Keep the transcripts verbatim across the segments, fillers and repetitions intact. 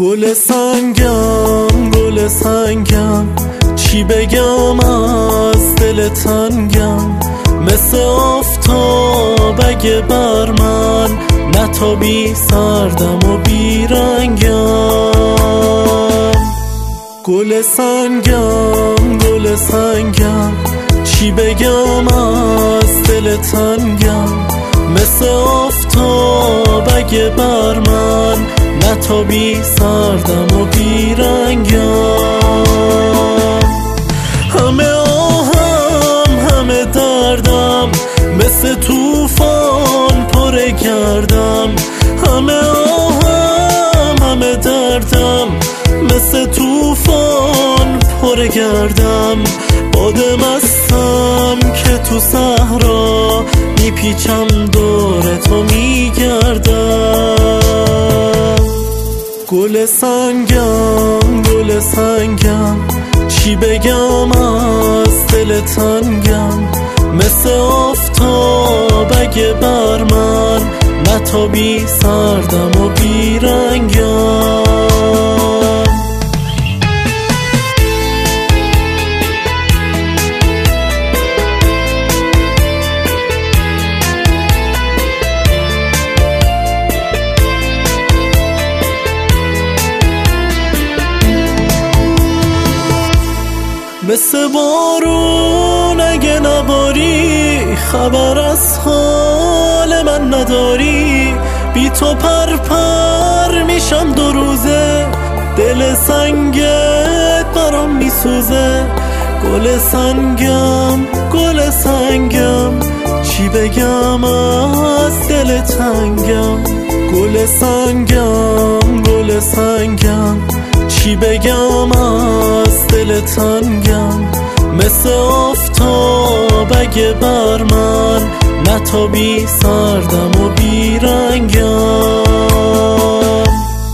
گل سنگم گل سنگم، چی بگم از دل تنگم. مثل آفتاب اگه بر من نتابی سردم و بیرنگم. گل سنگم گل سنگم، چی بگم از دل تنگم. مثل آفتاب اگه بر من نتابی سردم و بیرنگم. همه آهم همه دردم، مثل توفان پر گردم. همه آهم همه دردم، مثل توفان پر گردم. باد مستم که تو صحرا میپیچم دور تو میگردم. گل سنگم گل سنگم، چی بگم از دل تنگم. مثل آفتاب اگه بر من نتابی سردم و بیرنگم. مثل بارون اگه نباری، خبر از حال من نداری. بی تو پر پر میشم دو روزه، دل سنگت برام میسوزه. گل سنگم گل سنگم، چی بگم از دل تنگم. گل سنگم گل سنگم، چی بگم از دل تنگم. مثل آفتاب اگه بر من نتابی سردم و بیرنگم.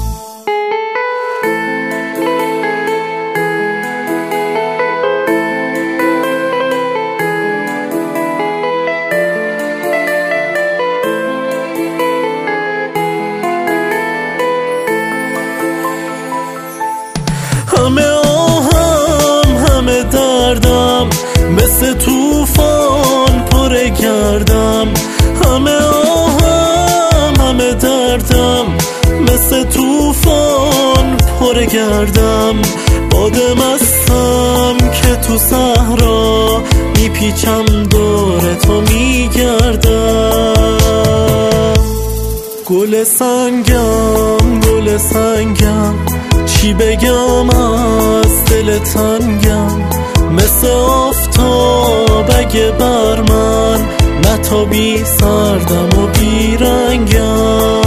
همه آهم همه دردم، مثل توفان پر گردم. همه آهم همه دردم، مثل توفان پر گردم. باد مستم که تو صحرا میپیچم دور تو میگردم. گل سنگم گل سنگم، چی بگم از دل تنگم. مثل آفتاب اگه بر من نتابی سردم و بیرنگم.